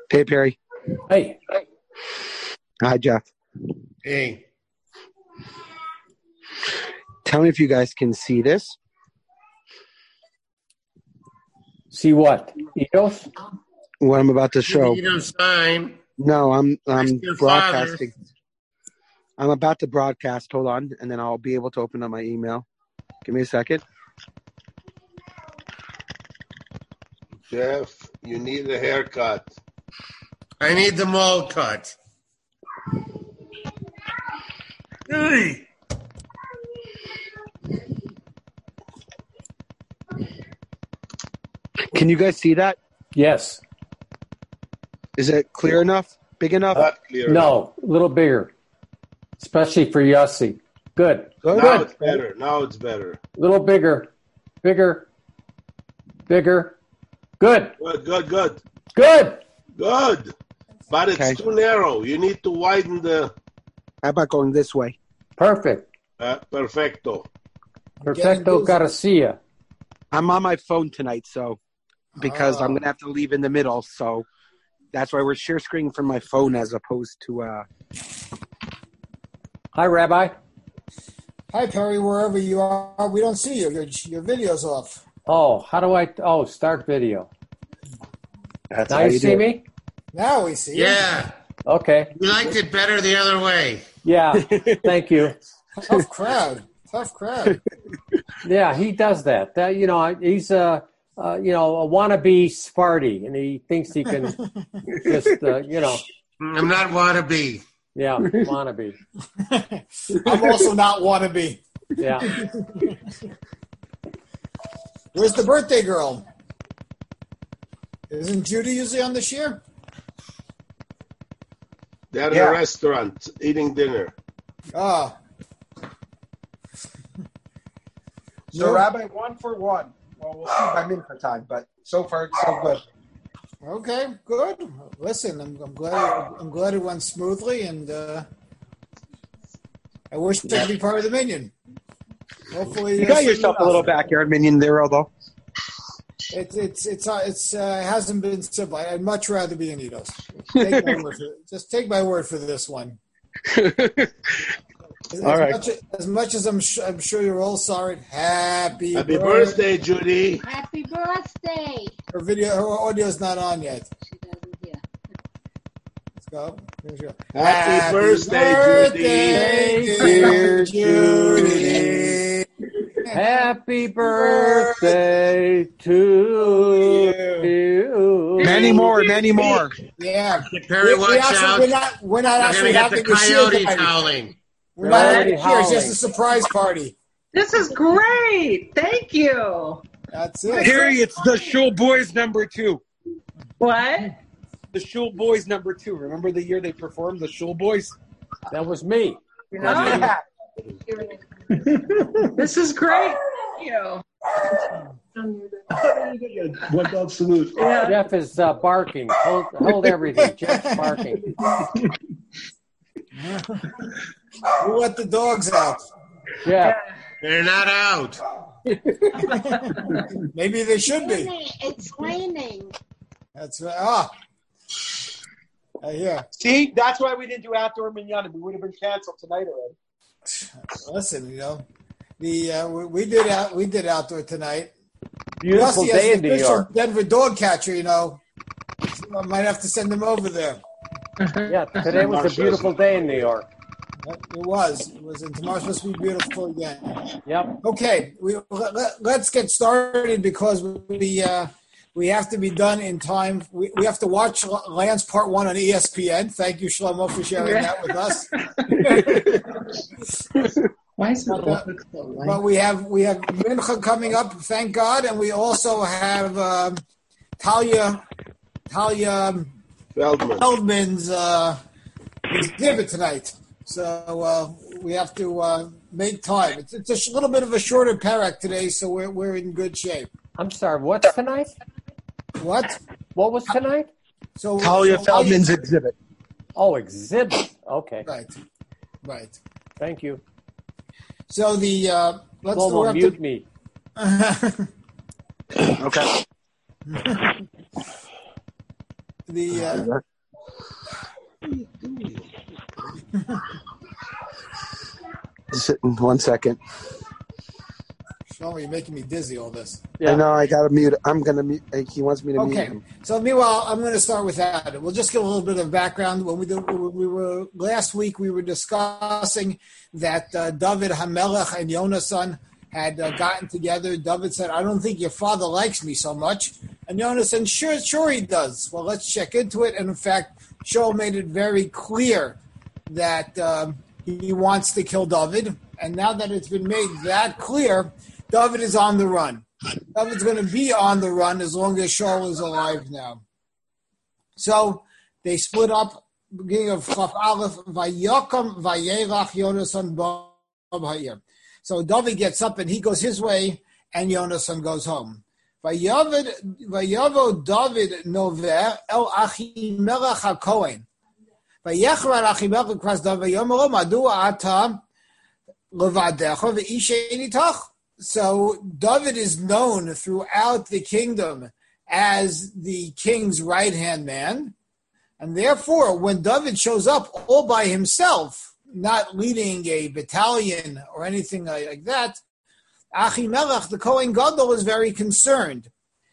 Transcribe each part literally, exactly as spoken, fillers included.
Hey, Perry. Hey. Hi, Jeff. Hey. Tell me if you guys can see this. See what? Eos? What I'm about to show. You don't sign. No, I'm I'm your broadcasting. I'm about to broadcast. Hold on, and then I'll be able to open up my email. Give me a second. Jeff, you need a haircut. I need the mole cut. Hey. Can you guys see that? Yes. Is it clear enough? Big enough? Not clear. No, a little bigger. Especially for Yossi. Good. Good. Now Good. it's better. Now it's better. A little bigger. Bigger. Bigger. Good. Good, good, good. Good. Good. But it's Okay. too narrow. You need to widen the... How about going this way? Perfect. Uh, perfecto. Perfecto Garcia. I'm on my phone tonight, so because Oh. I'm gonna have to leave in the middle, so that's why we're share screening from my phone as opposed to. uh Hi, Rabbi. Hi, Perry, wherever you are. We don't see you. Your, your video's off. Oh, how do I? Oh, start video. That's Now how you you see do it. me? Now we see you. Yeah. Okay. We liked it better the other way. Yeah. Thank you. Tough crowd. Tough crowd. Yeah, he does that. That you know, he's a uh, you know a wannabe Sparty, and he thinks he can just uh, you know I'm not wannabe. yeah wannabe. I'm also not wannabe. Yeah. Where's the birthday girl? Isn't Judy usually on this year? They're Yeah. in a restaurant eating dinner. Ah. So, No. Rabbi, one for one. Well, we'll see if I'm in for time, but so far it's so good. Okay, good. Listen, I'm, I'm glad I'm glad it went smoothly, and uh, I wish I could be part of the minion. Hopefully, You uh, got soon yourself a enough. little backyard minion there, although. It's it's it's uh, it's uh, it hasn't been simple. I'd much rather be in Edos. Take my word for, just take my word for this one. As, All as right. much, as much as I'm, sh- I'm sure you're all sorry. Happy, Happy birthday, Judy. Happy birthday. Her video, her audio's not on yet. She doesn't hear. Let's go. Here we go. Happy birthday, birthday, Judy. dear Judy. Happy birthday to you. Many more, many more. Yeah. Perry, We- we watch actually- out. We're not, we're not We're actually going to get having the a shield coyotes party. howling. We're not Already having a shield. It's just howling. a surprise party. This is great. Thank you. That's it. Harry, it's the Shul Boys number two. What? The Shul Boys number two. Remember the year they performed, the Shul Boys? That was me. You're not This is great. Thank you. One dog salute. Yeah. Jeff is uh, barking. Hold, hold everything. Jeff's barking. We'll let the dogs out. Jeff. They're not out. Maybe they should be. It's raining. That's right. Ah. Uh, yeah. See, that's why we didn't do outdoor minyan. We would have been canceled tonight already. Listen, you know, the uh, we, we did out we did outdoor tonight. Beautiful Yossi, day as in the New official York. Denver dog catcher, you know, I might have to send him over there. Yeah, today was a beautiful day in New York. It was. It was. And tomorrow's supposed to be beautiful again. Yep. Okay, we let, let, let's get started because we uh, we have to be done in time. We, we have to watch Lance Part One on E S P N. Thank you, Shlomo, for sharing that with us. Why is it But, all uh, look so light? But we have we have Mincha coming up, thank God, and we also have um, Talia Talia Feldman. Feldman's uh, exhibit tonight. So uh, we have to uh, make time. It's, it's a sh- little bit of a shorter parak today, so we're we're in good shape. I'm sorry. What's tonight? What? What was tonight? So Talia so Feldman's exhibit. Oh, exhibit. Okay. Right, right. Thank you. So the uh, let's Momo, we'll have mute to- me. Okay. the uh, Just one second. Shlomo, you're making me dizzy. All this. I know I got to mute. I'm gonna mute. He wants me to mute Okay. him. So meanwhile, I'm going to start with that. We'll just give a little bit of background. When we did, we were last week, we were discussing that uh, David Hamelech and Yonasan had uh, gotten together. David said, "I don't think your father likes me so much," and Yonasan, "Sure, sure he does." Well, let's check into it. And in fact, Shaul made it very clear that um, he wants to kill David. And now that it's been made that clear, David is on the run. David's going to be on the run as long as Shaul is alive now. So they split up, beginning of Chaf Aleph, Vayakam Vayelach Yonasan Bab Ha'ir. So David gets up and he goes his way, and Yonasan goes home. Vayavo David Nover El Achimelech HaKohen. Vayechrar Achimelech Kras David Yomero Madu Ata Levadecha Ve'ishe Nitach. So David is known throughout the kingdom as the king's right-hand man. And therefore, when David shows up all by himself, not leading a battalion or anything like that, Achimelech, the Kohen Gadol, is very concerned.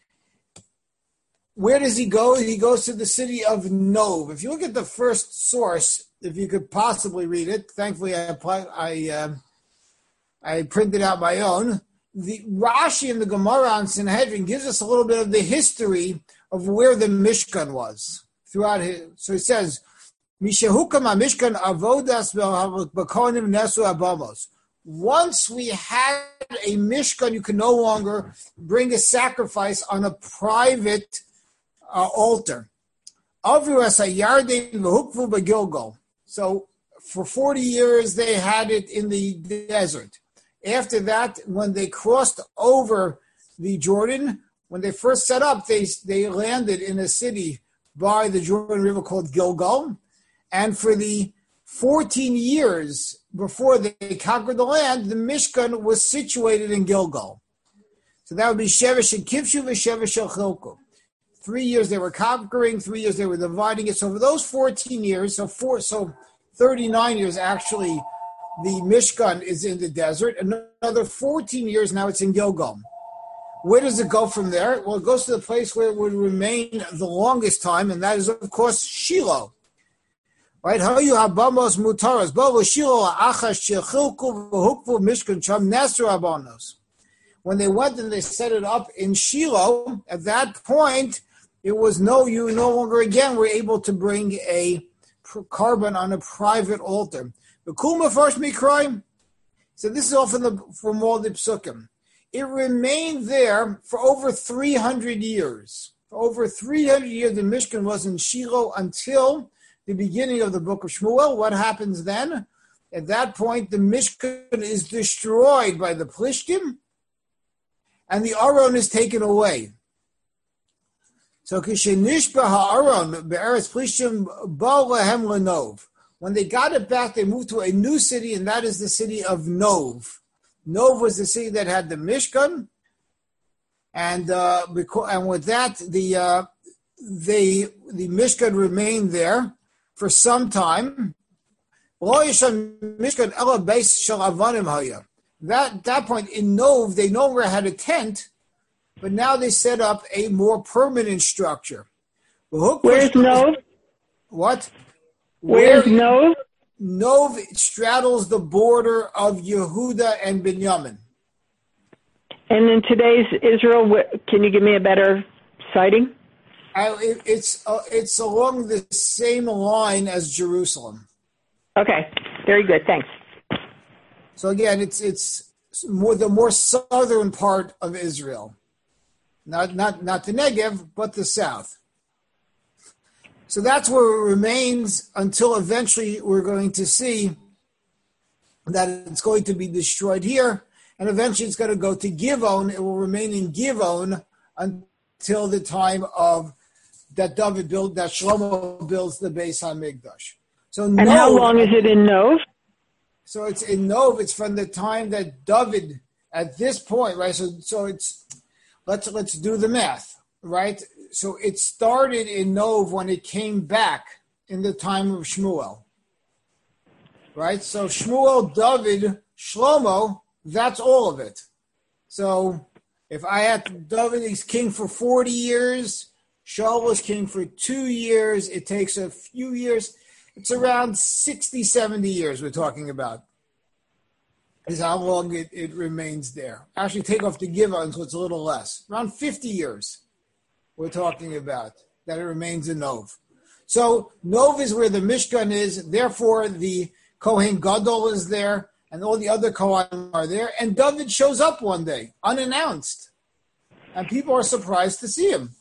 Where does he go? He goes to the city of Nov. If you look at the first source, if you could possibly read it, thankfully I I, uh, I printed out my own. The Rashi in the Gemara on Sanhedrin gives us a little bit of the history of where the Mishkan was throughout his. So it says, "Mishahukam Mishkan avodas b'kohanim nesu abamos." Once we had a Mishkan, you can no longer bring a sacrifice on a private uh, altar. Avru as hayarden v'hukvu b'Gilgal. So for forty years they had it in the desert. After that, when they crossed over the Jordan, when they first set up, they they landed in a city by the Jordan River called Gilgal. And for the fourteen years before they conquered the land, the Mishkan was situated in Gilgal. So that would be Shevesh and Kivshu v'Shevesh and Chilku. Three years they were conquering, three years they were dividing it. So for those fourteen years, so four, so thirty-nine years actually, the Mishkan is in the desert. Another fourteen years now it's in Gilgal. Where does it go from there? Well, it goes to the place where it would remain the longest time, and that is, of course, Shiloh. Right? When they went and they set it up in Shiloh, at that point, it was no, you no longer again were able to bring a carbon on a private altar. The Kulma first Mikrai, so this is all from, the, from all the Psukim. It remained there for over three hundred years. For over three hundred years, the Mishkan was in Shiloh until the beginning of the book of Shmuel. What happens then? At that point, the Mishkan is destroyed by the Plishtim, and the Aron is taken away. So, Kishenishba ha'aron be'eretz Plishtim ba lehem lenov. When they got it back, they moved to a new city, and that is the city of Nov. Nov was the city that had the Mishkan, and uh, because, and with that, the uh, they the Mishkan remained there for some time. That that point in Nov, they no longer had a tent, but now they set up a more permanent structure. Where's Nov? What? Where's Nov? Nov straddles the border of Yehuda and Binyamin. And in today's Israel, can you give me a better sighting? I, it, it's uh, it's along the same line as Jerusalem. Okay, very good. Thanks. So again, it's it's more the more southern part of Israel, not not not the Negev, but the south. So that's where it remains until eventually we're going to see that it's going to be destroyed here, and eventually it's going to go to Givon. It will remain in Givon until the time of that David built, that Shlomo builds the Beis HaMikdash. So and Nov, how long is it in Nov? So it's in Nov. It's from the time that David, at this point, right? So so it's let's let's do the math. right? So it started in Nov when it came back in the time of Shmuel, right? So Shmuel, David, Shlomo, that's all of it. So if I had David is king for forty years, Shaul was king for two years, it takes a few years. It's around sixty, seventy years we're talking about. Is how long it, it remains there. Actually, take off the Givon, so it's a little less. Around fifty years we're talking about that it remains in Nov. So Nov is where the Mishkan is. Therefore, the Kohen Gadol is there, and all the other Kohanim are there. And David shows up one day, unannounced. And people are surprised to see him.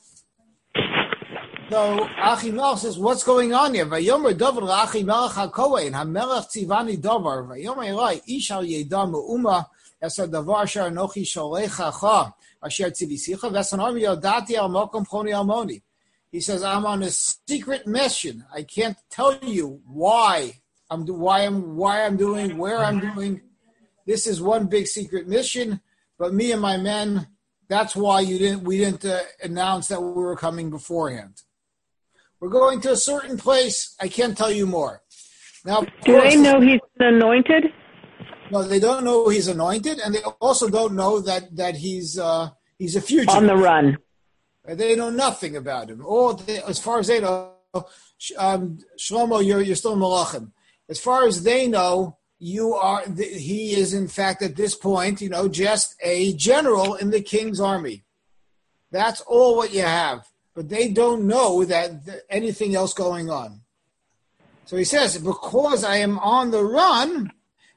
So Achimelech says, what's going on here? Vayomer David Achimelech HaKohen, HaMelech Tzivani Davar, Vayomer Elai, Ish al Yeda Me'uma, Esa Davar Asher Anochi Sholechacha, Asher Tzivisicha, Vesanom Yodati Al Mokom Choni Almoni. He says, I'm on a secret mission. I can't tell you why I'm why I'm why I'm doing, where I'm doing. This is one big secret mission, but me and my men, that's why you didn't we didn't uh, announce that we were coming beforehand. We're going to a certain place. I can't tell you more. Now, do course, they know he's anointed? No, they don't know he's anointed, and they also don't know that that he's uh, he's a fugitive on the run. They know nothing about him. All they, as far as they know, um, Shlomo, you're you're still Malachim. As far as they know, you are. He is, in fact, at this point, you know, just a general in the king's army. That's all what you have. But they don't know that th- anything else going on. So he says, because I am on the run,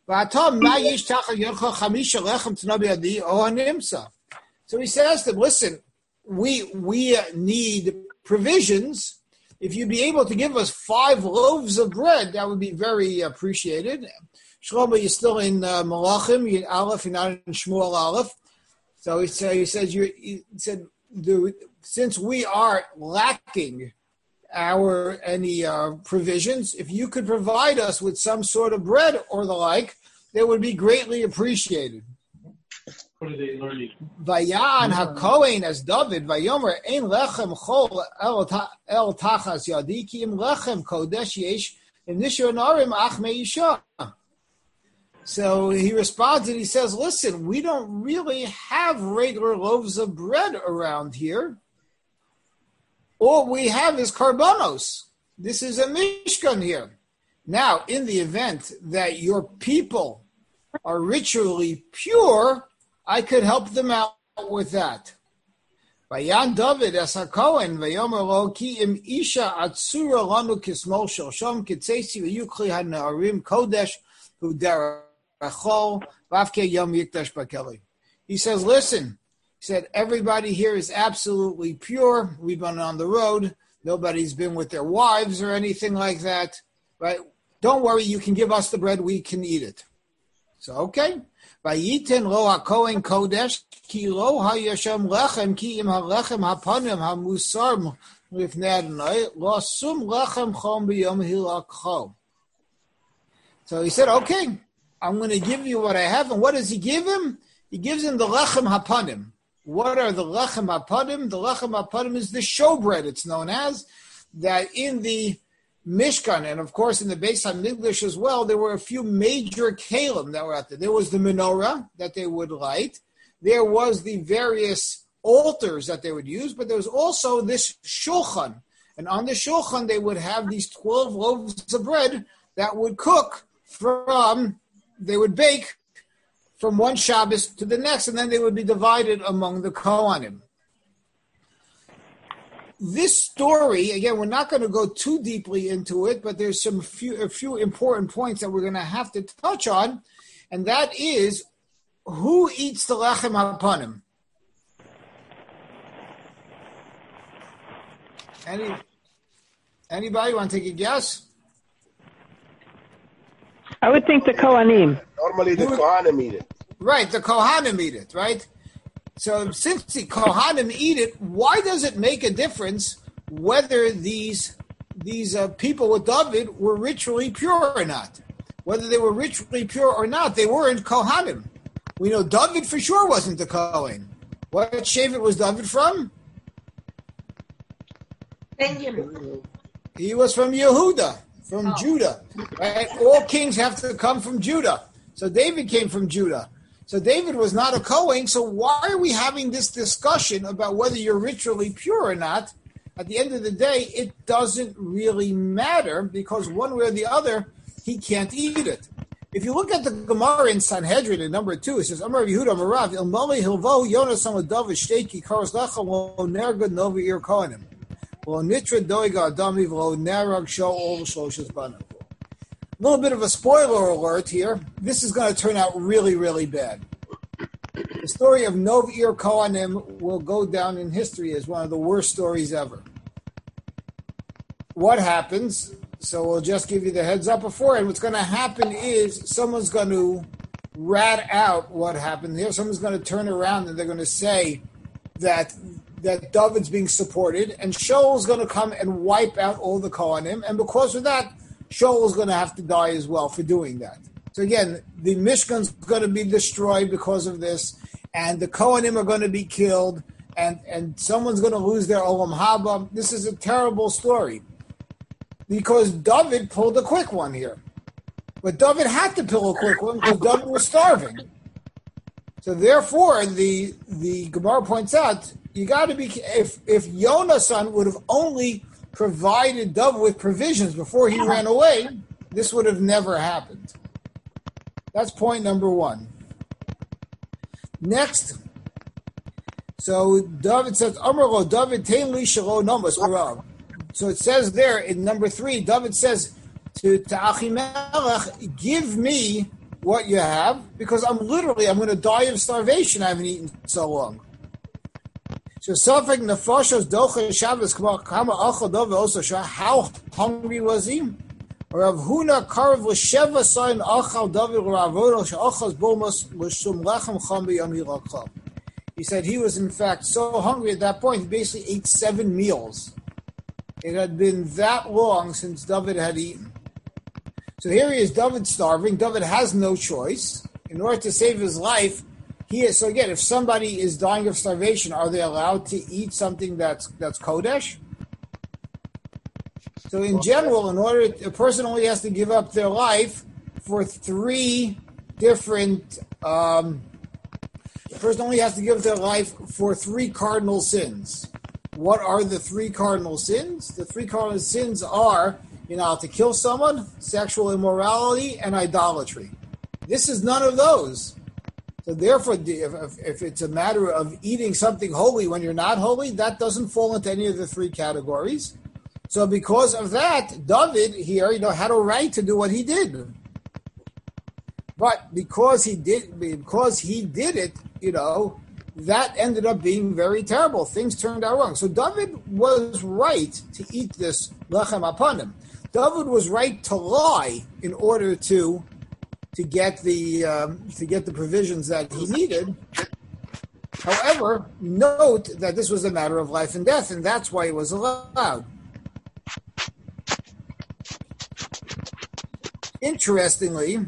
so he says to them, listen, we we need provisions. If you'd be able to give us five loaves of bread, that would be very appreciated. Shlomo, you're still in uh, Malachim, you're in Aleph, you're not in Shmuel Aleph. So he, so he says, you, he said, the, since we are lacking our any uh, provisions, if you could provide us with some sort of bread or the like, that would be greatly appreciated. What are they learning? Vayan HaKohen as David, Vayomer ein lechem chol el tachas yadi ki im lechem kodesh yesh im nishur narim ach meisha. So he responds and he says, listen, we don't really have regular loaves of bread around here. All we have is karbanos. This is a mishkan here. Now, in the event that your people are ritually pure, I could help them out with that. Vayan David as HaKohen, Vayomer lo ki im isha atzura lanu kismol shalshom kitzesi v'yukli ha'na'arim kodesh hudera. He says, listen, he said, everybody here is absolutely pure. We've been on the road. Nobody's been with their wives or anything like that. Right? Don't worry, you can give us the bread, we can eat it. So, okay. Vayiten lo hakohen kodesh, ki lo hayasham lechem, ki im halechem hapanim hamusar lifnei Adonai, lo sum lechem chom b'yom hilakcho. So he said, okay, I'm going to give you what I have. And what does he give him? He gives him the lechem hapanim. What are the lechem hapanim? The lechem hapanim is the showbread, it's known as, that in the Mishkan, and of course in the Beis HaMikdash as well, there were a few major kalim that were out there. There was the menorah that they would light. There was the various altars that they would use, but there was also this shulchan. And on the shulchan, they would have these twelve loaves of bread that would cook from... They would bake from one Shabbos to the next, and then they would be divided among the Kohanim. This story, again, we're not going to go too deeply into it, but there's some few, a few important points that we're going to have to touch on, and that is, who eats the lechem hapanim? Any, anybody want to take a guess? I would think the Kohanim. Normally the Kohanim eat it. Right, the Kohanim eat it, right? So since the Kohanim eat it, why does it make a difference whether these these uh, people with David were ritually pure or not? Whether they were ritually pure or not, they weren't Kohanim. We know David for sure wasn't the Kohen. What Shevet was David from? Benjamin. He was from Yehuda, from Oh. Judah. Right? All kings have to come from Judah. So David came from Judah. So David was not a Kohen. So why are we having this discussion about whether you're ritually pure or not? At the end of the day, it doesn't really matter because one way or the other, he can't eat it. If you look at the Gemara in Sanhedrin in number two, it says, Amar Yehuda Marav, Ilmali Hilvo, Yonas Amadav, Shteki, Karos Lacha, Lo Nerga, Novi Ir Kohanim. Lo Nitra Doiga Adami, Lo Nerag, Show, All Shloshas Banam. A little bit of a spoiler alert here. This is going to turn out really, really bad. The story of Nov Ir Kohanim will go down in history as one of the worst stories ever. What happens? So we'll just give you the heads up before. And what's going to happen is someone's going to rat out what happened here. Someone's going to turn around and they're going to say that that David's being supported, and Shaul's going to come and wipe out all the Kohanim. And because of that, Shaul's going to have to die as well for doing that. So again, the Mishkan's going to be destroyed because of this, and the Kohanim are going to be killed, and, and someone's going to lose their Olam Haba. This is a terrible story. Because David pulled a quick one here. But David had to pull a quick one because David was starving. So therefore, the the Gemara points out, you got to be, if, if Yonasan would have only provided David with provisions before he ran away, this would have never happened. That's point number one. Next, so David says, Amrlo, David, Tain li shelo nomas harav. So it says there in number three, David says to, to Achimelech, give me what you have, because I'm literally, I'm going to die of starvation. I haven't eaten so long. So Safek Nefashos Docha Shabbos Kama Achal David also show how hungry was he? Rav Huna Karav L'Sheva Sayin Achal David Ravodo She'achas Bomos L'Shum Lechem Cham B'Yom Yilachal. He said he was in fact so hungry at that point, he basically ate seven meals. It had been that long since David had eaten. So here he is, David starving. David has no choice. In order to save his life, he is. So again, if somebody is dying of starvation, are they allowed to eat something that's that's Kodesh? So in general, in order, a person only has to give up their life for three different. Um, a person only has to give their life for three cardinal sins. What are the three cardinal sins? The three cardinal sins are, you know, to kill someone, sexual immorality, and idolatry. This is none of those. So therefore, if, if it's a matter of eating something holy when you're not holy, that doesn't fall into any of the three categories. So because of that, David here, you know, had a right to do what he did. But because he did, because he did it, you know, that ended up being very terrible. Things turned out wrong. So David was right to eat this lechem upon him. David was right to lie in order to to get the um, to get the provisions that he needed. However, note that this was a matter of life and death, and that's why it was allowed. Interestingly,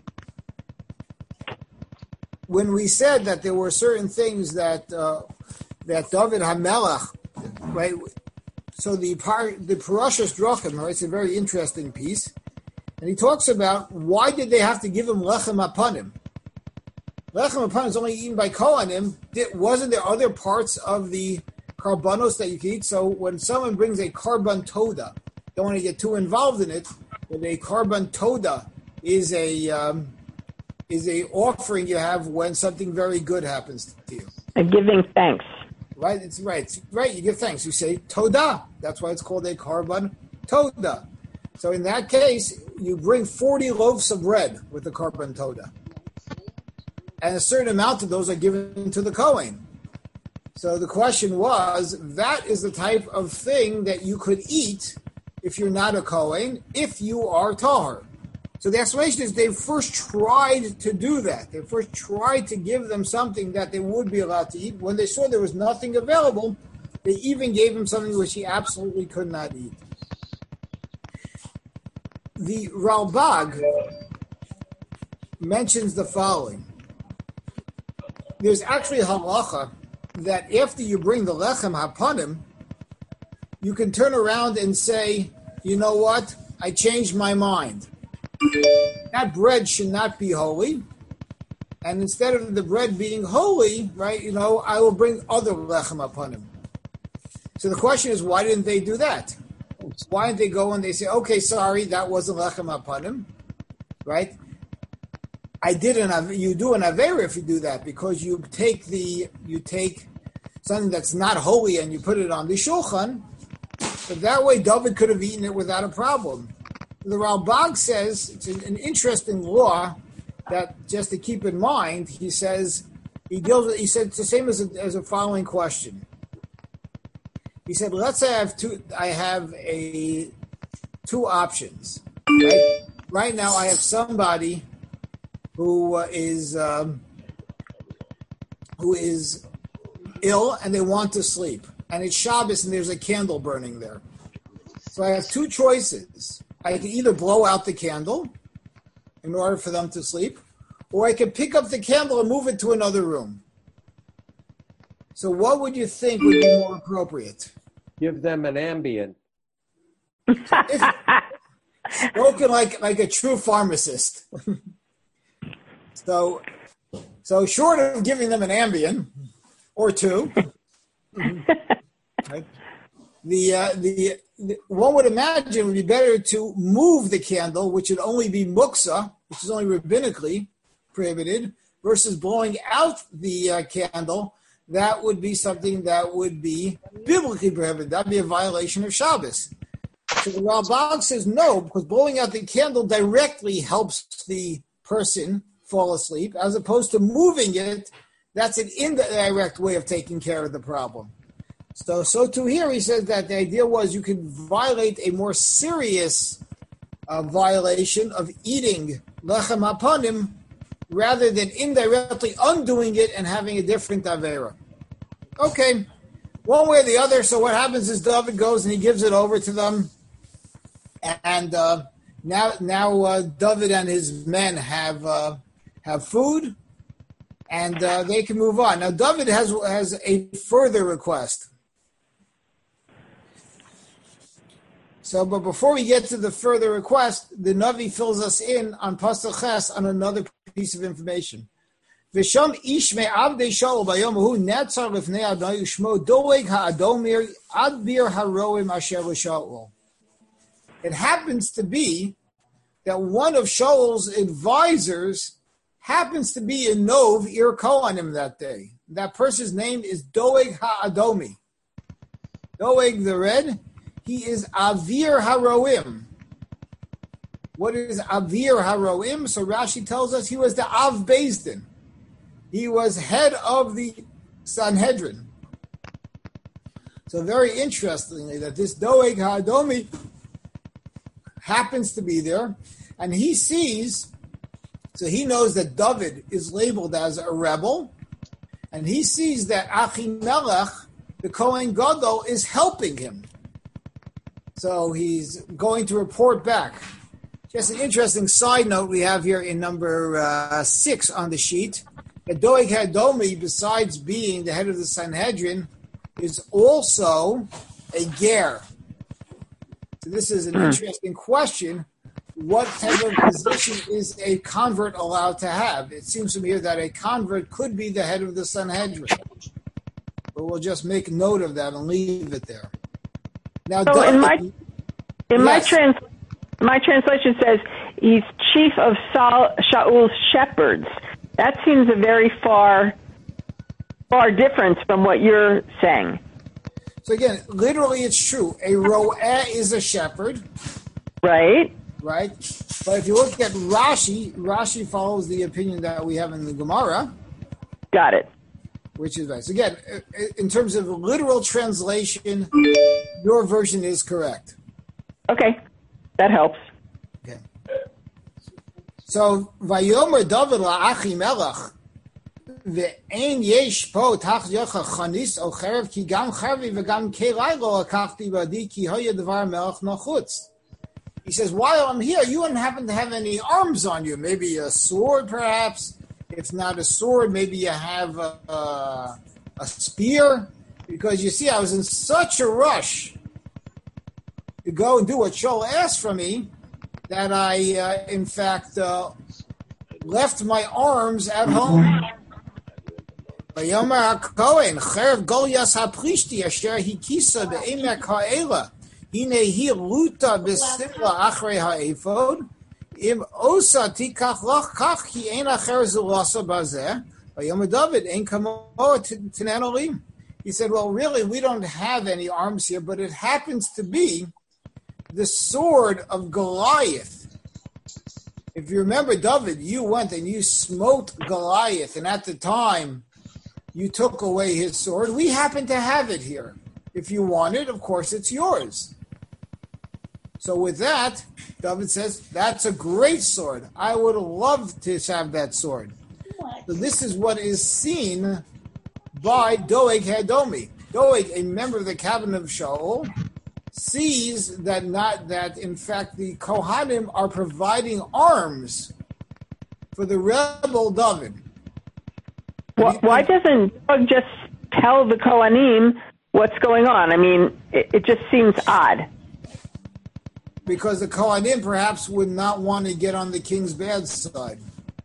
when we said that there were certain things that uh, that David HaMelech, right? So the par, the Parashas Drachim, right? It's a very interesting piece, and he talks about why did they have to give him lechem upon him? Lechem upon him is only eaten by Kohanim. Wasn't there other parts of the karbanos that you can eat? So when someone brings a karban toda, don't want to get too involved in it, but a karban toda is a um, is a offering you have when something very good happens to you. A giving thanks. Right, it's right. It's right, you give thanks. You say toda. That's why it's called a karban toda. So in that case, you bring forty loaves of bread with the karban toda. And a certain amount of those are given to the Kohen. So the question was, that is the type of thing that you could eat if you're not a Kohen, if you are Tahor. So the explanation is they first tried to do that. They first tried to give them something that they would be allowed to eat. When they saw there was nothing available, they even gave him something which he absolutely could not eat. The Ralbag mentions the following. There's actually a halacha that after you bring the lechem hapanim, you can turn around and say, you know what? I changed my mind. That bread should not be holy. And instead of the bread being holy, right, you know, I will bring other lechem upon him. So the question is, why didn't they do that? Why didn't they go and they say, okay, sorry, that wasn't lechem upon him, right? I did an, you do an avera if you do that, because you take the, you take something that's not holy and you put it on the shulchan, but that way David could have eaten it without a problem. The Ralbag says, it's an interesting law that just to keep in mind, he says, he deals with, he said it's the same as a, as a following question. He said, let's say I have two, I have a, two options, right? Right now I have somebody who uh, is, um, who is ill and they want to sleep. And it's Shabbos and there's a candle burning there. So I have two choices. I can either blow out the candle in order for them to sleep, or I can pick up the candle and move it to another room. So what would you think would be more appropriate? Give them an Ambien. If, spoken like, like a true pharmacist. so, so short of giving them an Ambien or two, right, the, uh, the the one would imagine it would be better to move the candle, which would only be muksa, which is only rabbinically prohibited, versus blowing out the uh, candle. That would be something that would be biblically prohibited. That would be a violation of Shabbos. So the Ralbag says no, because blowing out the candle directly helps the person fall asleep, as opposed to moving it. That's an indirect way of taking care of the problem. So, so too here he says that the idea was you could violate a more serious uh, violation of eating lechem apanim rather than indirectly undoing it and having a different avera. Okay, one way or the other. So what happens is David goes and he gives it over to them, and uh, now now uh, David and his men have uh, have food, and uh, they can move on. Now David has has a further request. So, but before we get to the further request, the Navi fills us in on Pasuk Ches on another piece of information. V'sham ish me'avdei Shaul bayom hu netzar lifnei Adonai u'shmo doeg ha'adomir adbir haroim asher l'Shaul. It happens to be that one of Shaul's advisors happens to be in Nov, Ir Kohanim that day. That person's name is Doeg ha'adomi. Doeg the red. He is Avir Haroim. What is Avir Haroim? So Rashi tells us he was the Av Beis Din. He was head of the Sanhedrin. So very interestingly, that this Doeg HaAdomi happens to be there, and he sees, so he knows that David is labeled as a rebel, and he sees that Achimelech, the Kohen Gadol, is helping him. So he's going to report back. Just an interesting side note we have here in number uh, six on the sheet. That Doeg HaAdomi, besides being the head of the Sanhedrin, is also a ger. So this is an interesting question. What type of position is a convert allowed to have? It seems to me here that a convert could be the head of the Sanhedrin. But we'll just make note of that and leave it there. Now, so David, in my in yes. my trans my translation says he's chief of Saul, Shaul's shepherds. That seems a very far far difference from what you're saying. So again, literally, it's true. A ro'eh is a shepherd, right? Right. But if you look at Rashi, Rashi follows the opinion that we have in the Gemara. Got it. Which is right. So again, in terms of literal translation, your version is correct. Okay, that helps. Okay. So, Vayomer David la'Achimelech ve'ein yesh po tach yocha chanis o cherev ki gam charvi v'gam kelai lo akachti v'adi ki hoya devar melech nachutz. He says, while I'm here, you wouldn't happen to have any arms on you. Maybe a sword, perhaps. If not a sword, maybe you have a, a, a spear. Because you see, I was in such a rush to go and do what Shaul asked from me, that I, uh, in fact, uh, left my arms at home. Vayomer HaKohen, Cherev Goliath HaPrishti, Asher Hikisa Be'emek Ha'ela, Hine Hi Ruta B'Simla Achrei Ha'efod, Im Osa Tikach Lach Kach Ki Ein Acher Zulasa Bazeh, Vayomer David, Ein Kamo Tinan Olim. He said, well, really, we don't have any arms here, but it happens to be the sword of Goliath. If you remember, David, you went and you smote Goliath, and at the time, you took away his sword. We happen to have it here. If you want it, of course, it's yours. So with that, David says, that's a great sword. I would love to have that sword. So this is what is seen by Doeg Hadomi. Doeg, a member of the cabinet of Shaul, sees that not that in fact the Kohanim are providing arms for the rebel David. Why, why doesn't Doeg just tell the Kohanim what's going on? I mean, it, it just seems odd. Because the Kohanim perhaps would not want to get on the king's bad side.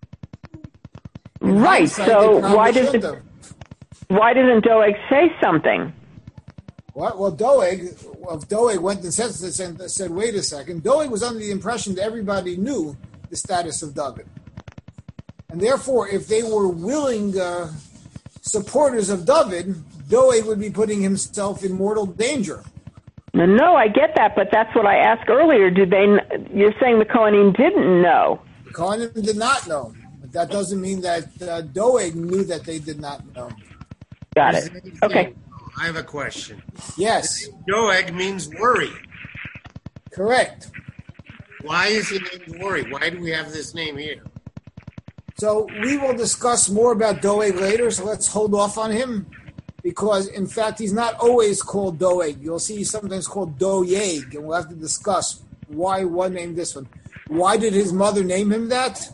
In right. So why does it? Why doesn't Doeg say something? What? Well, Doeg, well, Doeg went and said, said, said, wait a second. Doeg was under the impression that everybody knew the status of David. And therefore, if they were willing uh, supporters of David, Doeg would be putting himself in mortal danger. No, no, I get that, but that's what I asked earlier. Did they? You're saying the Kohanim didn't know. The Kohanim did not know. But that doesn't mean that uh, Doeg knew that they did not know. Got it. Okay. I have a question. Yes. Doeg means worry. Correct. Why is he named worry? Why do we have this name here? So we will discuss more about Doeg later, so let's hold off on him. Because, in fact, he's not always called Doeg. You'll see he's sometimes called Doeg, and we'll have to discuss why one named this one. Why did his mother name him that?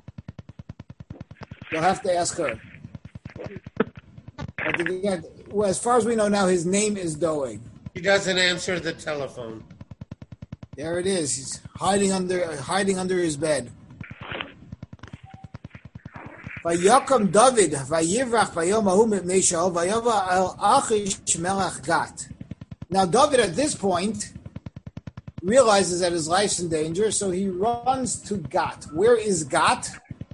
You'll have to ask her. But again, well, as far as we know now, his name is Doeg. He doesn't answer the telephone. There it is. He's hiding under hiding under his bed. Vayakam David, vayivrach vayom ahu mipnei Shaul, vayova el Achish melech Gat. Now David at this point realizes that his life's in danger, so he runs to Gat. Where is Gat?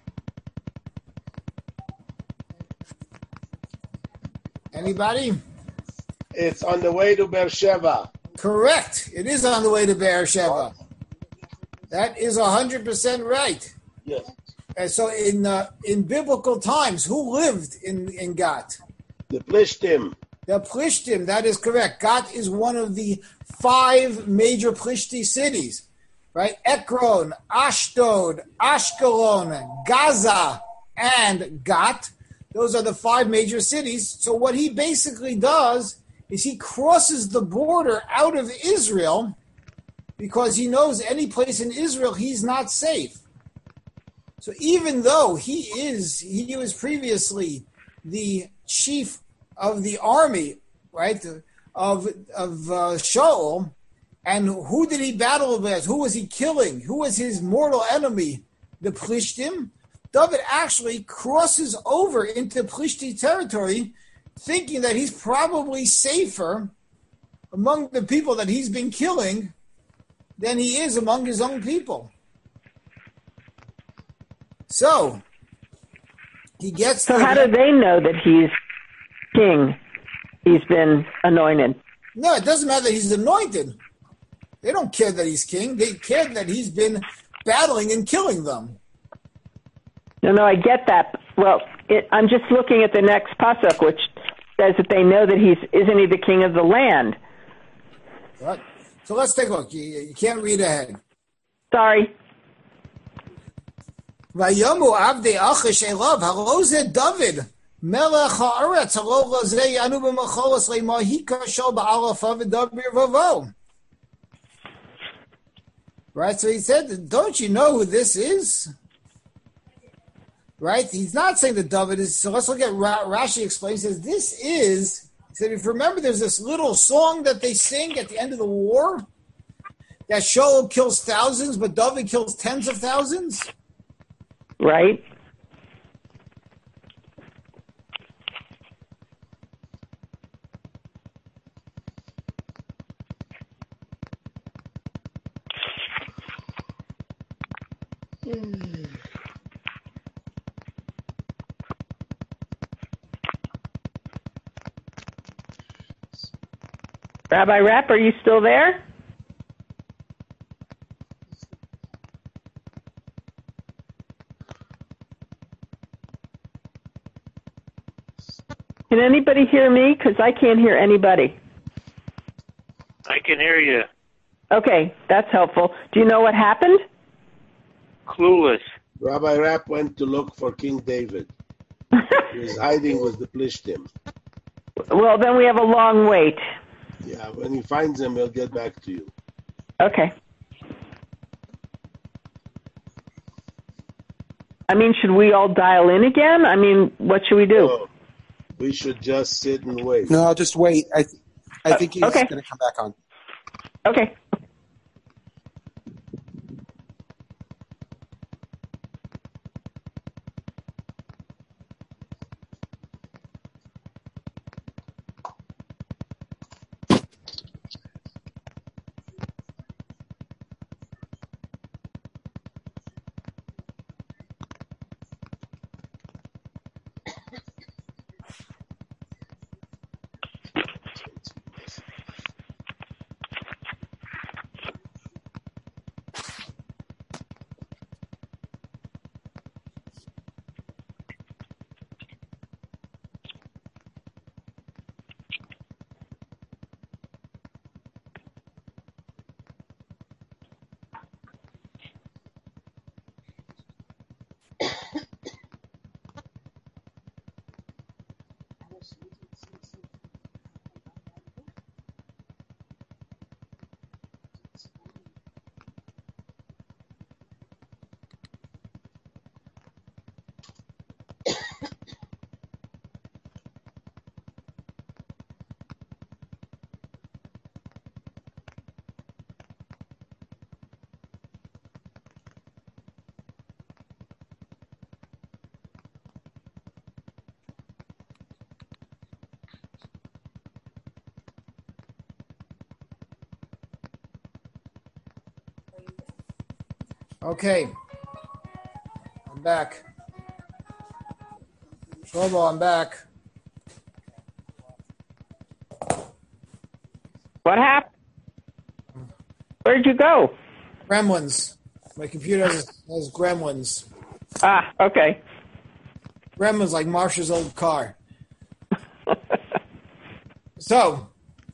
Anybody? It's on the way to Beersheba. Correct. It is on the way to Beersheba. That is one hundred percent right. Yes. And so in uh, in biblical times, who lived in, in Gat? The Plishtim. The Plishtim, that is correct. Gat is one of the five major Plishti cities, right? Ekron, Ashdod, Ashkelon, Gaza, and Gat. Those are the five major cities. So what he basically does is he crosses the border out of Israel because he knows any place in Israel he's not safe. So even though he is, he was previously the chief of the army, right, of of uh, Shaul, and who did he battle with? Who was he killing? Who was his mortal enemy? The Plishtim. David actually crosses over into Plishti territory, thinking that he's probably safer among the people that he's been killing than he is among his own people. So, he gets... So how do they know that he's king? He's been anointed. No, it doesn't matter that he's anointed. They don't care that he's king. They care that he's been battling and killing them. No, no, I get that. Well, it, I'm just looking at the next pasuk, which says that they know that he's, isn't he the king of the land? Right. So let's take a look. You, you can't read ahead. Sorry. Vayomu avdei achish elav halo ze David melech haaretz halo lazei anu b'macholos le'mahi kashal ba'alafav v'dabir vavo. Right, so he said, don't you know who this is? Right, he's not saying that David is, so let's look at Rashi explains, he says, this is, he said, if you remember, there's this little song that they sing at the end of the war, that Shaul kills thousands, but David kills tens of thousands? Right. Rabbi Rapp, are you still there? Can anybody hear me? Because I can't hear anybody. I can hear you. Okay, that's helpful. Do you know what happened? Clueless. Rabbi Rapp went to look for King David. He was hiding with the Plishtim. Well, then we have a long wait. Yeah, when he finds him, he'll get back to you. Okay. I mean, should we all dial in again? I mean, what should we do? Oh, we should just sit and wait. No, I'll just wait. I th- I think he's okay. going to come back on. Okay. Okay. I'm back. Shlomo, I'm back. What happened? Where'd you go? Gremlins. My computer has, has gremlins. Ah, okay. Gremlins like Marsha's old car. So,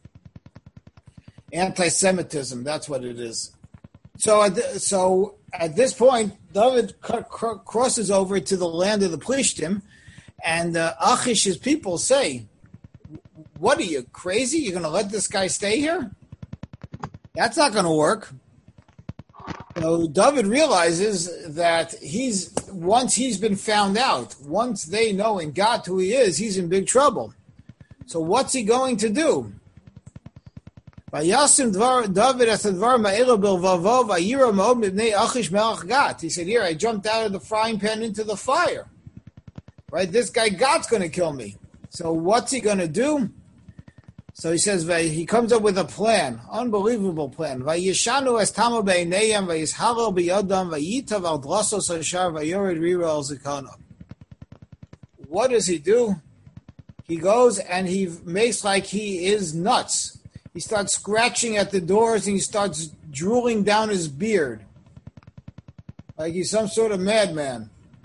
anti-Semitism, that's what it is. So at, the, so at this point, David c- c- crosses over to the land of the Plishtim, and uh, Achish's people say, what are you, crazy? You're going to let this guy stay here? That's not going to work. So David realizes that he's once he's been found out, once they know and got who he is, he's in big trouble. So what's he going to do? Vayasim David Asadvar Ma'ela Bilvavov Ayira Moab Ibnei Achish Melech Gat. He said, here, I jumped out of the frying pan into the fire. Right? This guy Gat's going to kill me. So what's he going to do? So he says, he comes up with a plan, unbelievable plan. Vayishanu es tama beinayim vayishalo biyodam vayitav al drasos hashar vayored rira al zikana. What does he do? He goes and he makes like he is nuts. He starts scratching at the doors and he starts drooling down his beard. Like he's some sort of madman.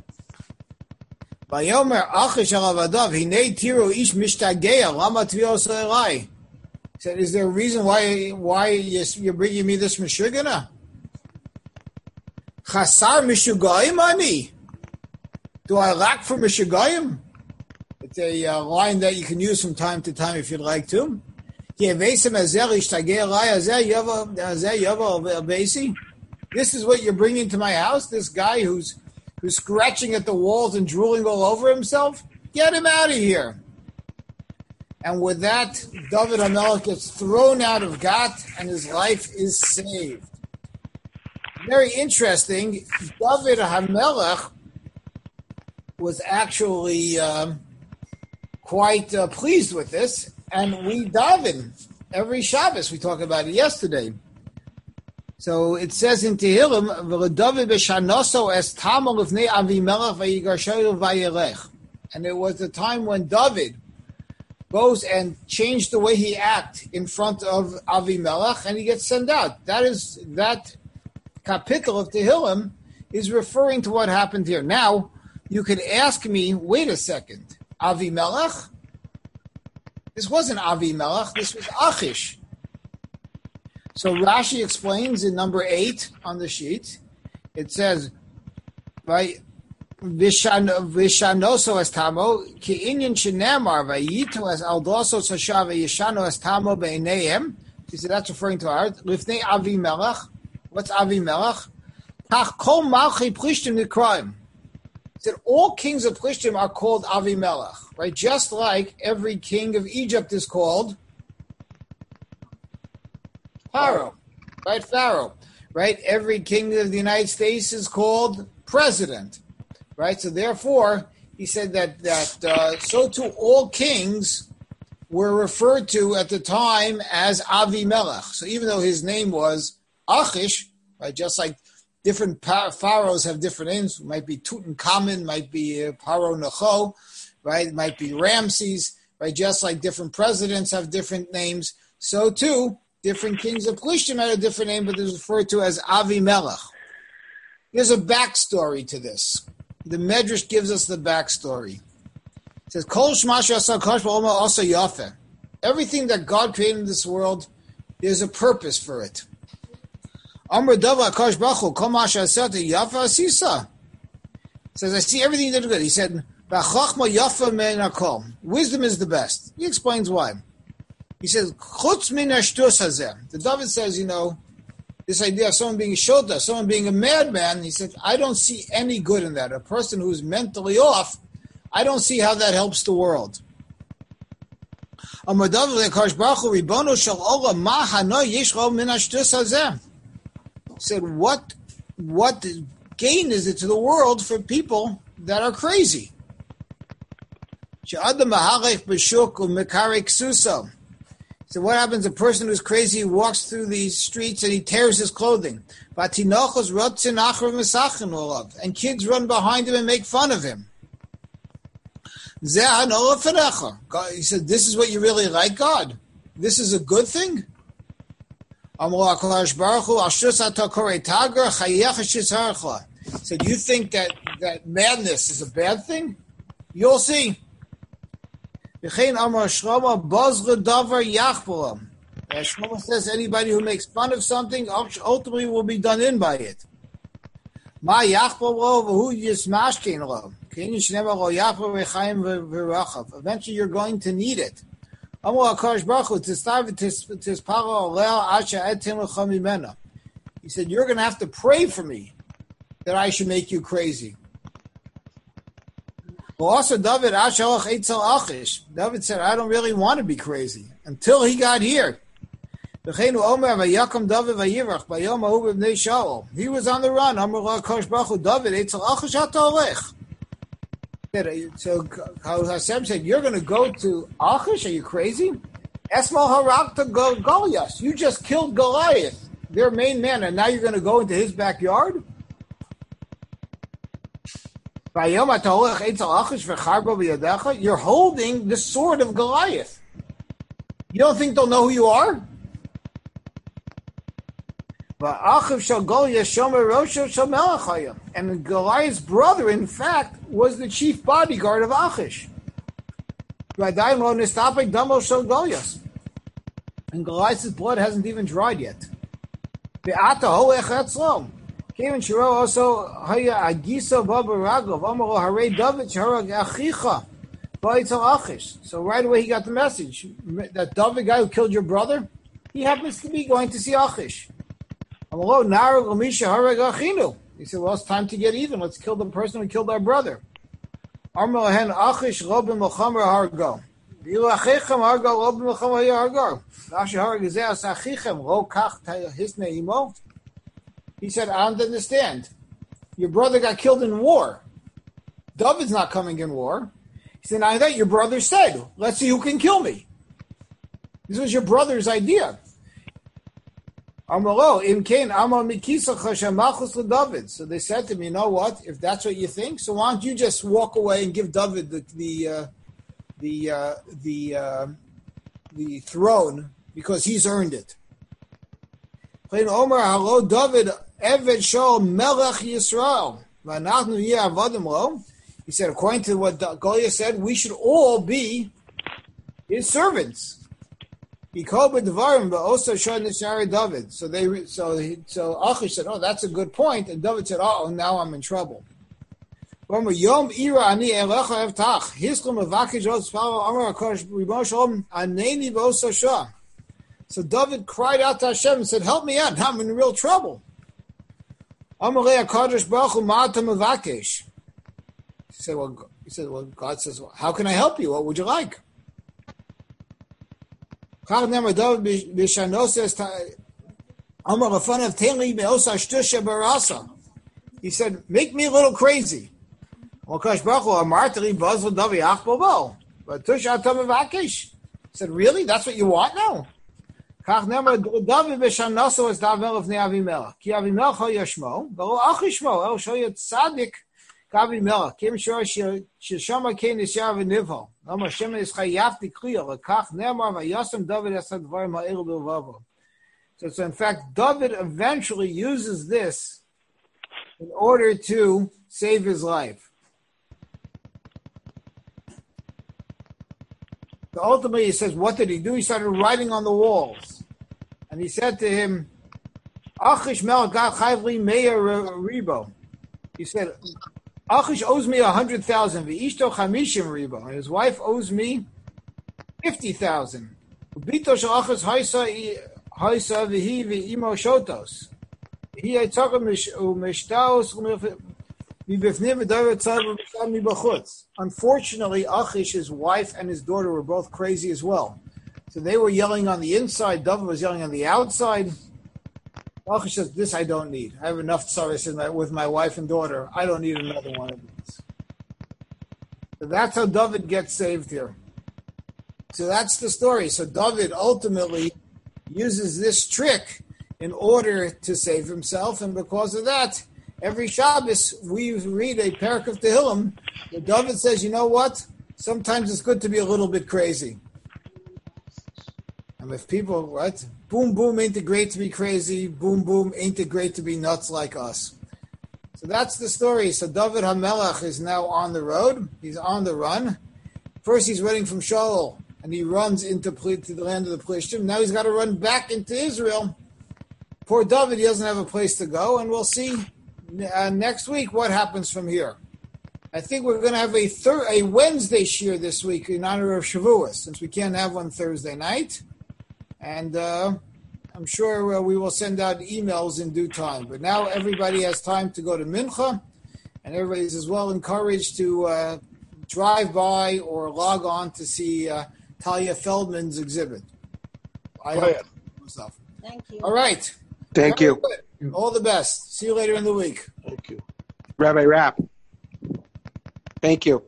Vayomer achish alavadav hinei tiru ish mishtageya lama tvios elai. He said, is there a reason why why you're bringing me this meshugana? Chasar mishugayim ani. Do I lack for mishugayim? It's a uh, line that you can use from time to time if you'd like to. This is what you're bringing to my house? This guy who's who's scratching at the walls and drooling all over himself? Get him out of here. And with that, David HaMelech gets thrown out of Gat and his life is saved. very interesting. David HaMelech was actually um, quite uh, pleased with this, and we daven every Shabbos. We talked about it yesterday. So it says in Tehillim, "V'leDavid b'shanoso es tamol lifnei Avimelech vayigarshayu vayelech," and it was the time when David goes and changed the way he act in front of Avimelech, and he gets sent out. That is that kapitel of Tehillim is referring to what happened here. Now you could ask me, wait a second, Avimelech? This wasn't Avimelech. This was Achish. So Rashi explains in number eight on the sheet. It says, right, Vishanoso es tamo, ki inyan shenamar, vayitu es aldoso sashav, yishano es tamo beineim. He said that's referring to our lifnei Avimelech. What's Avimelech? Tach kol malchi plishtim nikraim. He said all kings of Plishtim are called Avimelech, right? Just like every king of Egypt is called Pharaoh, right? Pharaoh, right? Every king of the United States is called president, right? So therefore, he said that that uh, so too all kings were referred to at the time as Avimelech. So even though his name was Achish, right? Just like different pharaohs have different names. It might be Tutankhamun, might be uh, Paro Necho, right? It might be Ramses, right? Just like different presidents have different names, so too different kings of Plishtim had a different name, but is referred to as Avimelech. There's a backstory to this. The Medrash gives us the backstory. It says, Kol Shmash Yasa Kosh Ba'oma Asa Yafeh. Everything that God created in this world, there's a purpose for it. Amr Dava Kosh Bachu Kol Mash Yasata Yafeh Asisa. Says, I see everything that is good. He said, Ba'chachma Yafeh Men Akol. Wisdom is the best. He explains why. He says, Chutz min hashtus hazeh. The David says, you know, this idea of someone being a shota, someone being a madman, he said, I don't see any good in that. A person who's mentally off, I don't see how that helps the world. Amar David leKadosh Baruch Hu, Ribono shel olam, ma hano yesh lo min hashtus hazeh. He said, what, what gain is it to the world for people that are crazy? She'adam mahalech b'shuk u'mekarek suso. So what happens? A person who's crazy walks through these streets and he tears his clothing. And kids run behind him and make fun of him. He said, this is what you really like, God? This is a good thing? He said, you think that, that madness is a bad thing? You'll see. Shlomo says anybody who makes fun of something ultimately will be done in by it. Eventually you're going to need it. He said, you're going to have to pray for me that I should make you crazy. Well, also David, David said, I don't really want to be crazy until he got here. He was on the run. So Hashem said, you're going to go to Achish? Are you crazy? Esmal Harak to Goliath. You just killed Goliath, their main man, and now you're going to go into his backyard? You're holding the sword of Goliath. You don't think they'll know who you are? And Goliath's brother, in fact, was the chief bodyguard of Achish. And Goliath's blood hasn't even dried yet. Kevin Shiro also Haya Agiso Baba Ragov Amaro Hare David Sharag Achicha Baitel Achish. So right away he got the message that David guy who killed your brother, he happens to be going to see Achish. Amaro Narag Amisha Harag Achinu. He said, well, it's time to get even. Let's kill the person who killed our brother. Amaro Hen Achish Robin Mochamer Hargo. Ilu Achichem Hargo Robin Mochamer Hargo. Rashi Harag Izeh Asachichem Ro Kach Hisne Imo. He said, I don't understand. Your brother got killed in war. David's not coming in war. He said, I thought your brother said, let's see who can kill me. This was your brother's idea. So they said to him, you know what? If that's what you think, so why don't you just walk away and give David the the uh, the uh, the, uh, the throne because he's earned it. David Eved Shaul Melech Yisrael. He said, according to what Goliath said, we should all be his servants. He called with Devarim, but also showed Nishari David. So they, so he, so Achish said, "Oh, that's a good point." And David said, "Oh, now I'm in trouble." Yom ira ani elecha evtach. Hislam avakish od sparo amar Hakadosh Ribono Shalom aneni v'osasha. So David cried out to Hashem and said, "Help me out! Now I'm in real trouble." Amalei Hakadosh Baruch Hu ma'atam avakish. He said, "Well, he said, well, God says, well, how can I help you? What would you like?" He said, make me a little crazy. He said, really? That's what you want now? So in fact, David eventually uses this in order to save his life. So ultimately, he says, what did he do? He started writing on the walls. And he said to him, Achish Melech got chayvli meir ribo. He said, Achish owes me a hundred thousand. V'ishto chamishim ribo. And his wife owes me fifty thousand. Ubito shel Achish haisa haisa v'hi v'imo shotos. He aitzaka mishtaos mibifnim v'davet tzad v'mishtam mibachutz. Unfortunately, Achish, his wife, and his daughter were both crazy as well. So they were yelling on the inside. David was yelling on the outside. Achish says, this I don't need. I have enough service in my, with my wife and daughter. I don't need another one of these. So that's how David gets saved here. So that's the story. So David ultimately uses this trick in order to save himself. And because of that, every Shabbos we read a parak of Tehillim where David says, you know what? Sometimes it's good to be a little bit crazy. And if people, right? Boom, boom, ain't it great to be crazy? Boom, boom, ain't it great to be nuts like us? So that's the story. So David HaMelech is now on the road. He's on the run. First he's running from Shaul, and he runs into to the land of the Plishtim. Now he's got to run back into Israel. Poor David, he doesn't have a place to go, and we'll see uh, next week what happens from here. I think we're going to have a thir- a Wednesday shir this week in honor of Shavuos, since we can't have one Thursday night. And uh, I'm sure uh, we will send out emails in due time. But now everybody has time to go to Mincha, and everybody's as well encouraged to uh, drive by or log on to see uh, Talia Feldman's exhibit. I hope stuff. Thank you. All right. Thank you. Good. All the best. See you later in the week. Thank you. Rabbi Rapp. Thank you.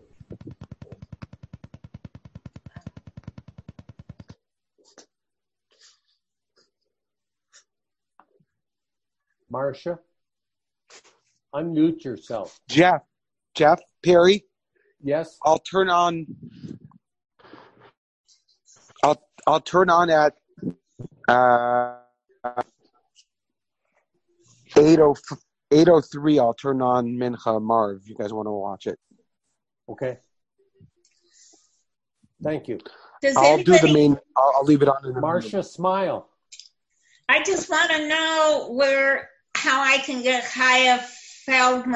Marcia, unmute yourself. Jeff, Jeff Perry. Yes. I'll turn on. I'll I'll turn on at uh, eight oh eight oh three. I'll turn on Mincha Marv. If you guys want to watch it. Okay. Thank you. Does I'll anybody, do the main. I'll, I'll leave it on. In the Marcia, minute. smile. I just want to know where how I can get Chaya Feldman.